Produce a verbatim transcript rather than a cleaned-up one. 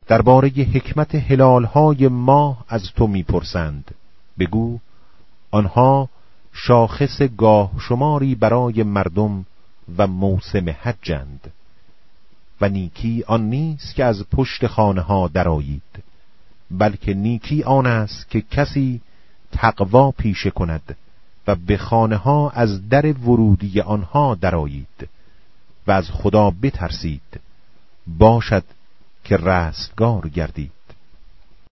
درباره حکمت هلالهای ماه از تو میپرسند. بگو آنها شاخص گاه شماری برای مردم و موسم حجند. و نیکی آن نیست که از پشت خانه ها درآیید، بلکه نیکی آن است که کسی تقوا پیشه کند و به خانه ها از در ورودی آنها درآیید و از خدا بترسید، باشد که رستگار گردید.